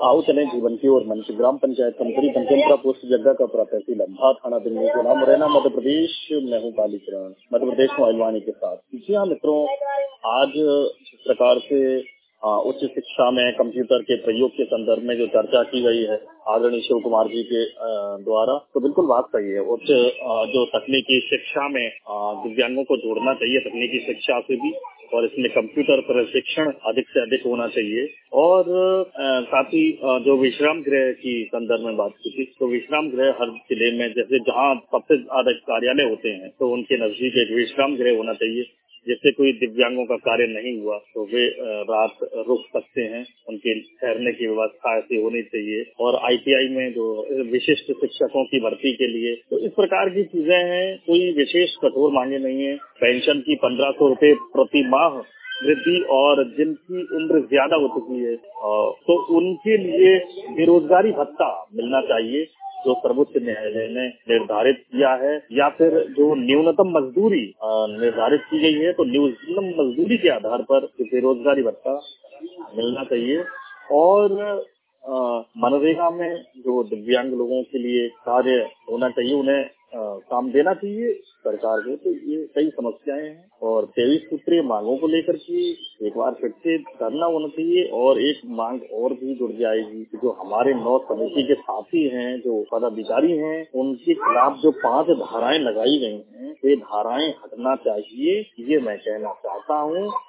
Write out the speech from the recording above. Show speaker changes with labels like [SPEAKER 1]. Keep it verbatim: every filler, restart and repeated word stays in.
[SPEAKER 1] आओ चलें जीवन की ओर मंच ग्राम पंचायत कंकरी पंचमपुरा पोस्ट जग्गा का तहसील अम्भा थाना दिल्ली जिला मुरैना मध्य प्रदेश। मैं हूँ कालीचरण मध्य प्रदेश में अहलवानी के साथ। जी हाँ मित्रों, आज जिस प्रकार से उच्च शिक्षा में कंप्यूटर के प्रयोग के संदर्भ में जो चर्चा की गई है आदरणीय शिव कुमार जी के द्वारा, तो बिल्कुल बात सही है। उच्च जो तकनीकी शिक्षा में दिव्यांगों को जोड़ना चाहिए तकनीकी शिक्षा से भी, और इसमें कंप्यूटर प्रशिक्षण अधिक से अधिक होना चाहिए। और साथ ही जो विश्राम गृह की संदर्भ में बात की थी, तो विश्राम गृह हर जिले में, जैसे जहाँ सबसे ज्यादा कार्यालय होते हैं तो उनके नजदीक एक विश्राम गृह होना चाहिए, जिससे कोई दिव्यांगों का कार्य नहीं हुआ तो वे रात रुक सकते हैं। उनके ठहरने की व्यवस्था ऐसी होनी चाहिए। और आईटीआई में जो विशिष्ट शिक्षकों की भर्ती के लिए तो इस प्रकार की चीजें हैं। कोई विशेष कठोर मांगे नहीं है। पेंशन की पंद्रह सौ रूपये प्रति माह वृद्धि, और जिनकी उम्र ज्यादा हो चुकी है तो उनके लिए बेरोजगारी भत्ता मिलना चाहिए, जो सर्वोच्च न्यायालय ने निर्धारित किया है। या फिर जो न्यूनतम मजदूरी निर्धारित की गई है, तो न्यूनतम मजदूरी के आधार पर बेरोजगारी भत्ता मिलना चाहिए। और मनरेगा में जो दिव्यांग लोगों के लिए कार्य होना चाहिए, उन्हें आ, काम देना चाहिए सरकार को। तो ये कई समस्याएं हैं, और तेईस सूत्रीय मांगों को लेकर के एक बार फिर से करना होना चाहिए। और एक मांग और भी जुड़ जाएगी, जो हमारे नौ समिति के साथी हैं, जो पदाधिकारी हैं, उनके खिलाफ जो पांच धाराएं लगाई गई हैं, ये धाराएं हटना चाहिए, ये मैं कहना चाहता हूँ।